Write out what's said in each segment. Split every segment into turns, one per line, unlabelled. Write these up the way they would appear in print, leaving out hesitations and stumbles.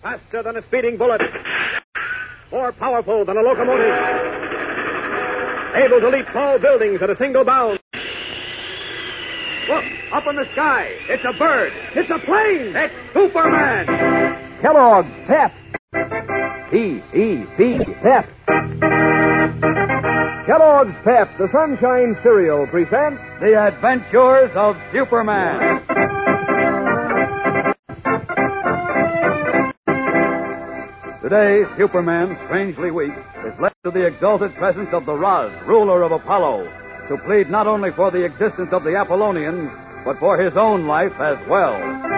Faster than a speeding bullet. More powerful than a locomotive. Able to leap tall buildings at a single bound. Look, up in the sky. It's a bird. It's a plane. It's Superman.
Kellogg's Pep. P-E-P, Pep. Kellogg's Pep, the Sunshine Cereal, presents
The Adventures of Superman. Today, Superman, strangely weak, is led to the exalted presence of the Roz, ruler of Apollo, to plead not only for the existence of the Apollonians, but for his own life as well.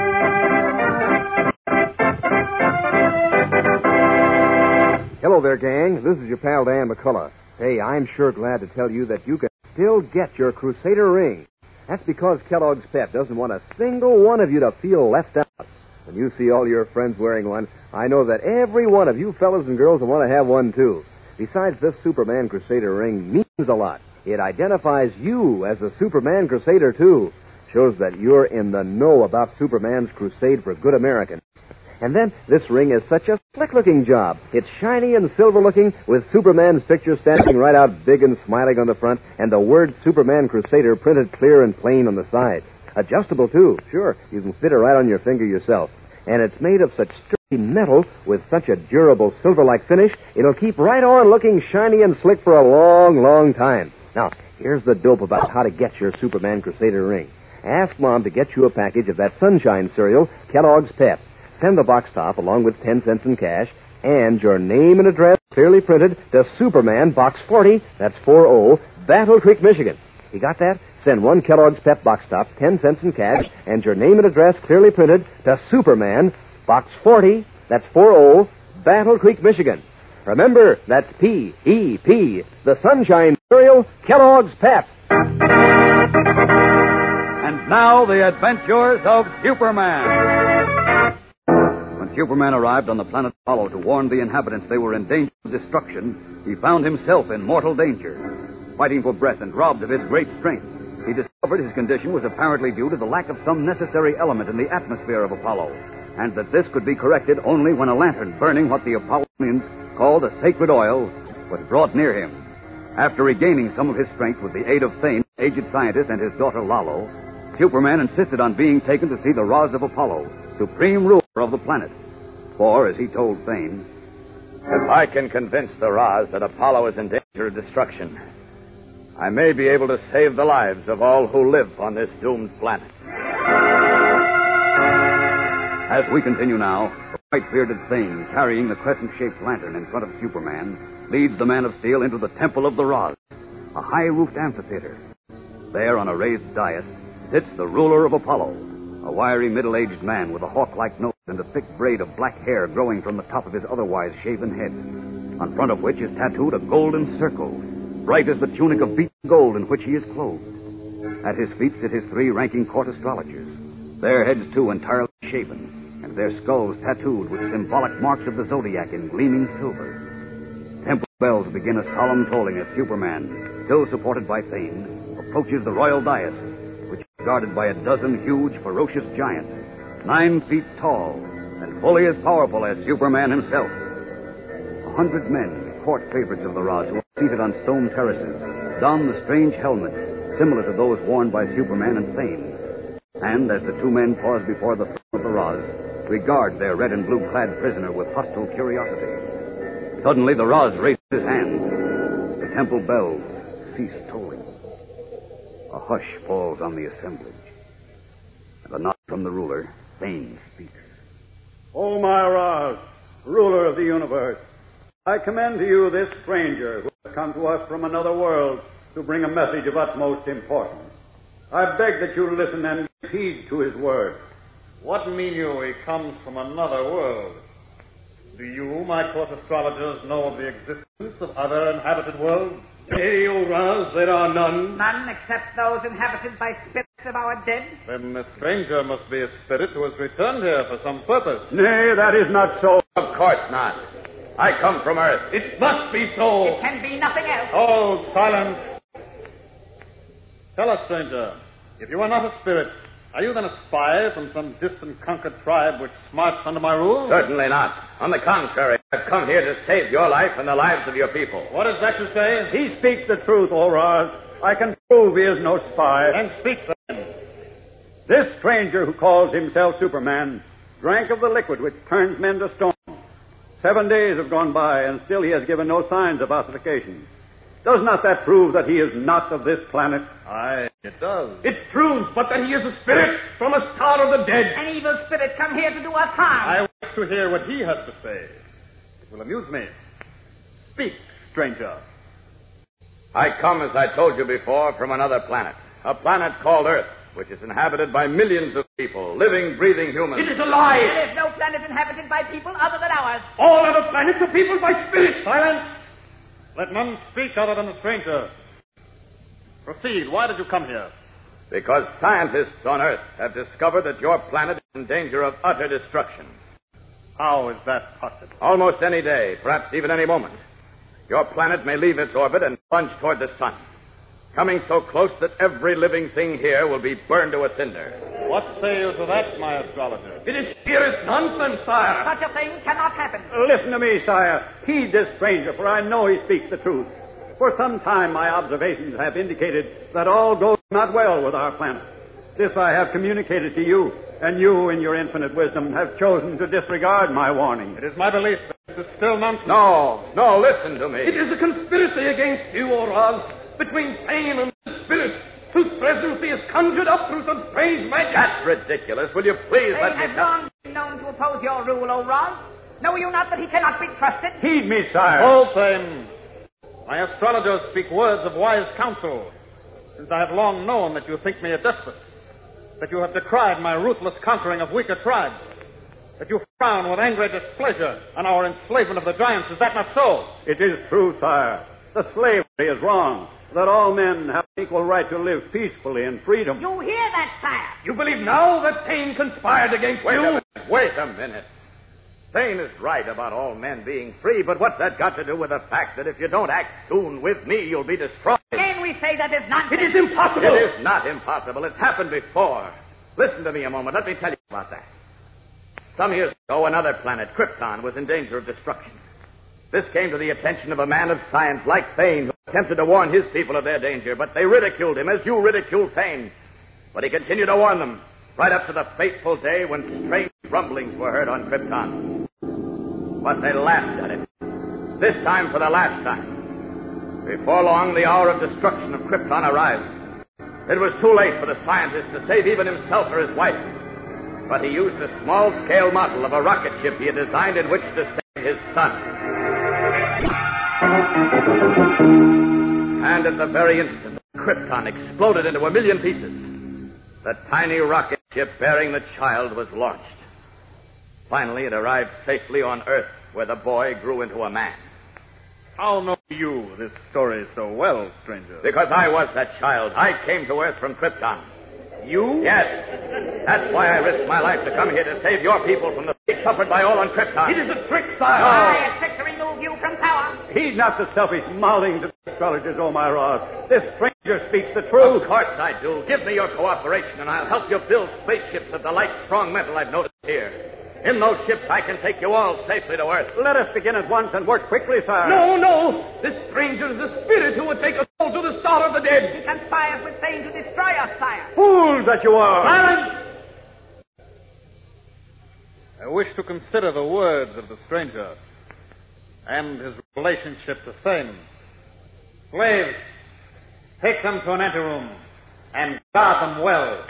Hello there, gang. This is your pal Dan McCullough. Hey, I'm sure glad to tell you that you can still get your Crusader ring. That's because Kellogg's Pep doesn't want a single one of you to feel left out. When you see all your friends wearing one, I know that every one of you fellas and girls will want to have one, too. Besides, this Superman Crusader ring means a lot. It identifies you as a Superman Crusader, too. Shows that you're in the know about Superman's crusade for good Americans. And then, this ring is such a slick-looking job. It's shiny and silver-looking, with Superman's picture standing right out big and smiling on the front, and the word Superman Crusader printed clear and plain on the side. Adjustable, too. Sure, you can fit it right on your finger yourself. And it's made of such sturdy metal with such a durable silver-like finish, it'll keep right on looking shiny and slick for a long, long time. Now, here's the dope about how to get your Superman Crusader ring. Ask Mom to get you a package of that Sunshine cereal, Kellogg's Pep. Send the box top along with 10 cents in cash and your name and address clearly printed to Superman, Box 40, that's 40, Battle Creek, Michigan. You got that? Send one Kellogg's Pep box top, 10 cents in cash, and your name and address clearly printed to Superman, Box 40, that's 40, Battle Creek, Michigan. Remember, that's P-E-P, the Sunshine cereal, Kellogg's Pep.
And now, the adventures of Superman. When Superman arrived on the planet Apollo to warn the inhabitants they were in danger of destruction, he found himself in mortal danger. Fighting for breath and robbed of his great strength, he discovered his condition was apparently due to the lack of some necessary element in the atmosphere of Apollo, and that this could be corrected only when a lantern burning what the Apollonians called a sacred oil was brought near him. After regaining some of his strength with the aid of Thane, aged scientist, and his daughter Lalo, Superman insisted on being taken to see the Roz of Apollo, supreme ruler of the planet. For, as he told Thane,
if I can convince the Roz that Apollo is in danger of destruction, I may be able to save the lives of all who live on this doomed planet.
As we continue now, the white-bearded Thane, carrying the crescent-shaped lantern in front of Superman, leads the Man of Steel into the Temple of the Roz, a high-roofed amphitheater. There, on a raised dais, sits the ruler of Apollo, a wiry middle-aged man with a hawk-like nose and a thick braid of black hair growing from the top of his otherwise shaven head, on front of which is tattooed a golden circle, bright as the tunic of beaten gold in which he is clothed. At his feet sit his 3 ranking court astrologers, their heads, too, entirely shaven, and their skulls tattooed with symbolic marks of the zodiac in gleaming silver. Temple bells begin a solemn tolling as Superman, still supported by Thane, approaches the royal dais, which is guarded by a dozen huge, ferocious giants, 9 feet tall, and fully as powerful as Superman himself. 100 men, court favorites of the Roz, who are seated on stone terraces, don the strange helmets, similar to those worn by Superman and Thane. And as the 2 men pause before the throne of the Roz, regard their red and blue-clad prisoner with hostile curiosity. Suddenly, the Roz raises his hand. The temple bells cease tolling. A hush falls on the assemblage. At a nod from the ruler, Thane speaks.
O my Roz, ruler of the universe, I commend to you this stranger who has come to us from another world to bring a message of utmost importance. I beg that you listen and give heed to his words.
What mean you he comes from another world? Do you, my court astrologers, know of the existence of other inhabited worlds?
Nay, O Roz, there are none.
None except those inhabited by spirits of our dead?
Then the stranger must be a spirit who has returned here for some purpose.
Nay, that is not so.
Of course not. I come from Earth.
It must be so.
It can be nothing else.
Oh, silence. Tell us, stranger, if you are not a spirit, Are you then a spy from some distant conquered tribe which smarts under my rule?
Certainly not. On the contrary, I've come here to save your life and the lives of your people.
What is that you say?
He speaks the truth, Oraz. I can prove he is no spy.
Then speak then.
This stranger who calls himself Superman drank of the liquid which turns men to stone. 7 days have gone by, and still he has given no signs of ossification. Does not that prove that he is not of this planet?
Aye, it does.
It proves but that he is a spirit from a star of the dead.
An evil spirit come here to do us harm.
I wish to hear what he has to say. It will amuse me. Speak, stranger.
I come, as I told you before, from another planet. A planet called Earth, which is inhabited by millions of people, living, breathing humans.
It is a lie.
There is no planet inhabited by people other than ours.
All other planets are peopled by spirits.
Silence! Let none speak other than the stranger. Proceed. Why did you come here?
Because scientists on Earth have discovered that your planet is in danger of utter destruction.
How is that possible?
Almost any day, perhaps even any moment, your planet may leave its orbit and plunge toward the sun, coming so close that every living thing here will be burned to a cinder.
What say you to that, my astrologer?
It is sheerest nonsense, sire.
Such a thing cannot happen.
Listen to me, sire. Heed this stranger, for I know he speaks the truth. For some time, my observations have indicated that all goes not well with our planet. This I have communicated to you, and you, in your infinite wisdom, have chosen to disregard my warning.
It is my belief that this is still nonsense.
No, listen to me.
It is a conspiracy against you, Oraz, between Thane and the spirit, whose presence he has conjured up through some strange magic.
That's ridiculous. Will you please
They
let me
have long been known to oppose your rule, O Roz. Know you not that he cannot be trusted?
Heed me, sire.
Hold, Thane. My astrologers speak words of wise counsel, since I have long known that you think me a despot, that you have decried my ruthless conquering of weaker tribes, that you frown with angry displeasure on our enslavement of the giants. Is that not so?
It is true, sire. The slavery is wrong, that all men have equal right to live peacefully in freedom.
You hear that, sire?
You believe now that Thane conspired against you?
Wait a minute. Thane is right about all men being free, but what's that got to do with the fact that if you don't act soon with me, you'll be destroyed?
Again we say that is nonsense.
It is impossible.
It is not impossible. It's happened before. Listen to me a moment. Let me tell you about that. Some years ago, another planet, Krypton, was in danger of destruction. This came to the attention of a man of science like Thane, who attempted to warn his people of their danger, but they ridiculed him as you ridiculed Thane. But he continued to warn them, right up to the fateful day when strange rumblings were heard on Krypton. But they laughed at it. This time for the last time. Before long, the hour of destruction of Krypton arrived. It was too late for the scientist to save even himself or his wife. But he used a small-scale model of a rocket ship he had designed in which to save his son. And at the very instant, Krypton exploded into a million pieces. The tiny rocket ship bearing the child was launched. Finally, it arrived safely on Earth, where the boy grew into a man.
How know you this story so well, stranger?
Because I was that child. I came to Earth from Krypton.
You?
Yes. That's why I risked my life to come here to save your people from the fate suffered by all on Krypton.
It is a trick, sire.
I trick to remove you from power.
Heed not the selfish maulings of the astrologers, O my Roz. This stranger speaks the truth.
Of course I do. Give me your cooperation, and I'll help you build spaceships of the light, strong metal I've noticed here. In those ships, I can take you all safely to Earth.
Let us begin at once and work quickly, sire.
No. This stranger is a spirit who would take us all to the star of the dead.
He conspires with Thane to destroy us, sire.
Fools that you are.
Silence!
I wish to consider the words of the stranger and his relationship to Thane. Slaves, take them to an anteroom and guard them well.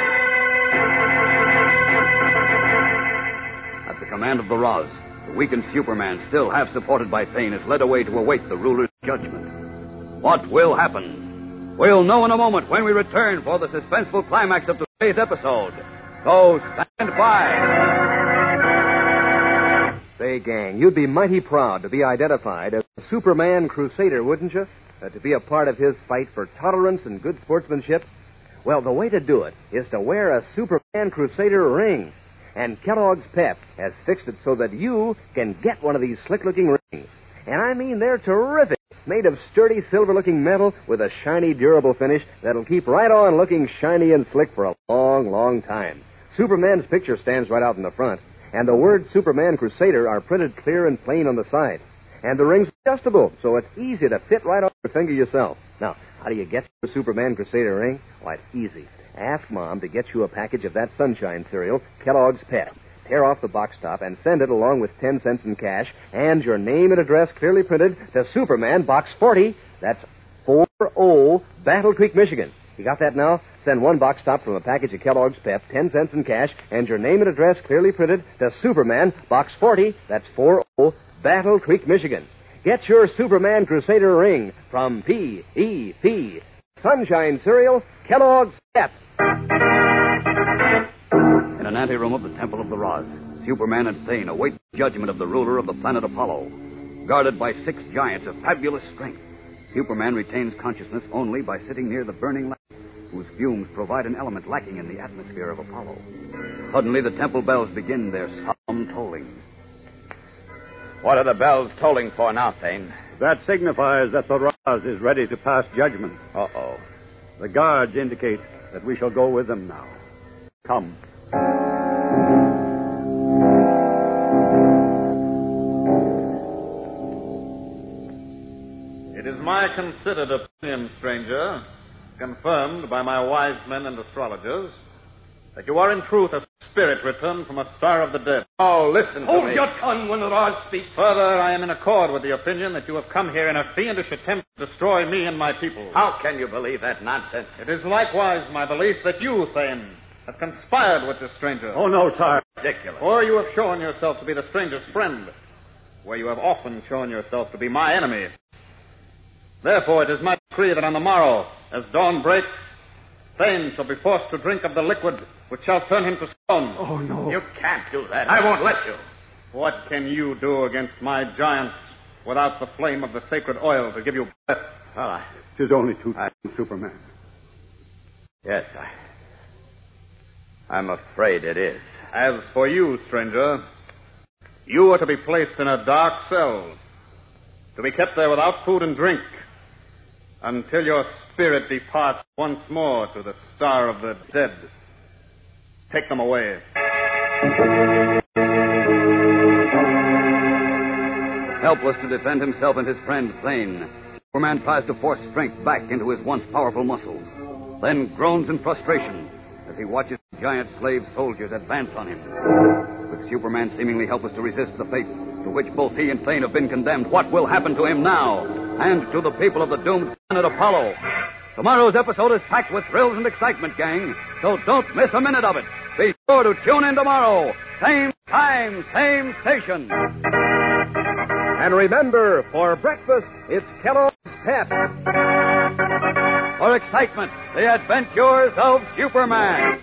At the command of the Roz, the weakened Superman, still half supported by Thane, is led away to await the ruler's judgment. What will happen? We'll know in a moment when we return for the suspenseful climax of today's episode. So stand by.
Say, gang, you'd be mighty proud to be identified as a Superman Crusader, wouldn't you? To be a part of his fight for tolerance and good sportsmanship? Well, the way to do it is to wear a Superman Crusader ring. And Kellogg's Pep has fixed it so that you can get one of these slick-looking rings. And I mean, they're terrific. made of sturdy, silver-looking metal with a shiny, durable finish that'll keep right on looking shiny and slick for a long, long time. Superman's picture stands right out in the front, and the words Superman Crusader are printed clear and plain on the side. And the ring's adjustable, so it's easy to fit right on your finger yourself. Now, how do you get your Superman Crusader ring? Why, it's easy. Ask Mom to get you a package of that Sunshine cereal, Kellogg's Pet. Tear off the box top and send it along with 10 cents in cash and your name and address clearly printed to Superman, Box 40. That's 40 Battle Creek, Michigan. You got that now? Send one box top from a package of Kellogg's Pep, 10 cents in cash, and your name and address clearly printed to Superman, Box 40. That's 40 Battle Creek, Michigan. Get your Superman Crusader ring from P.E.P. Sunshine cereal, Kellogg's Pep.
In an anteroom of the Temple of the Roz, Superman and Thane await the judgment of the ruler of the planet Apollo. Guarded by 6 giants of fabulous strength, Superman retains consciousness only by sitting near the burning lamp, whose fumes provide an element lacking in the atmosphere of Apollo. Suddenly, the temple bells begin their solemn tolling.
What are the bells tolling for now, Thane?
That signifies that the Raz is ready to pass judgment.
Uh-oh.
The guards indicate that we shall go with them now. Come.
It is my considered opinion, stranger, confirmed by my wise men and astrologers, that you are in truth a spirit returned from a star of the dead.
Oh, listen to
Hold
me.
your tongue when the Raj speaks.
Further, I am in accord with the opinion that you have come here in a fiendish attempt to destroy me and my people.
How can you believe that nonsense?
It is likewise my belief that you, Thane, have conspired with this stranger.
Oh, no, sire.
Ridiculous.
Or you have shown yourself to be the stranger's friend, where you have often shown yourself to be my enemy. Therefore, it is my decree that on the morrow, as dawn breaks, Thane shall be forced to drink of the liquid which shall turn him to stone.
Oh, no.
You can't do that. I won't let you.
What can you do against my giants without the flame of the sacred oil to give you breath?
Well,
Tis only too Superman.
yes, I'm afraid it is.
As for you, stranger, you are to be placed in a dark cell, to be kept there without food and drink, until your spirit departs once more to the star of the dead. Take them away.
Helpless to defend himself and his friend, Thane, Superman tries to force strength back into his once powerful muscles, then groans in frustration as he watches the giant slave soldiers advance on him. With Superman seemingly helpless to resist the fate to which both he and Thane have been condemned, what will happen to him now and to the people of the doomed planet Apollo? Tomorrow's episode is packed with thrills and excitement, gang, so don't miss a minute of it. Be sure to tune in tomorrow. Same time, same station.
And remember, for breakfast, it's Kellogg's Pep.
For excitement, the adventures of Superman.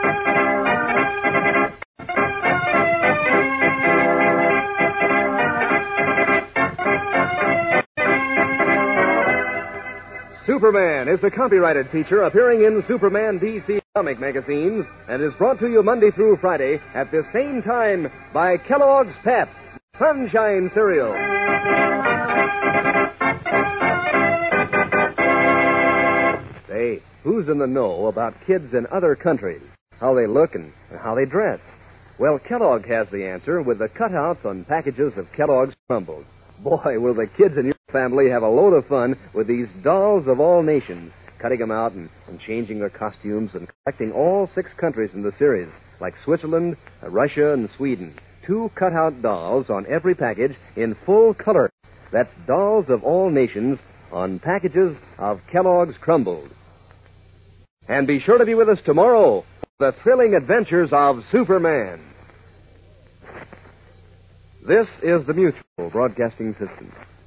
Superman is a copyrighted feature appearing in Superman DC comic magazines and is brought to you Monday through Friday at the same time by Kellogg's Pep, Sunshine cereal. Say, who's in the know about kids in other countries? How they look and how they dress? Well, Kellogg has the answer with the cutouts on packages of Kellogg's Crumbles. Boy, will the kids in your family have a load of fun with these dolls of all nations, cutting them out and changing their costumes and collecting all 6 countries in the series, like Switzerland, Russia, and Sweden. 2 cutout dolls on every package in full color. That's dolls of all nations on packages of Kellogg's Crumbles. And be sure to be with us tomorrow for the thrilling adventures of Superman. This is the Mutual Broadcasting System.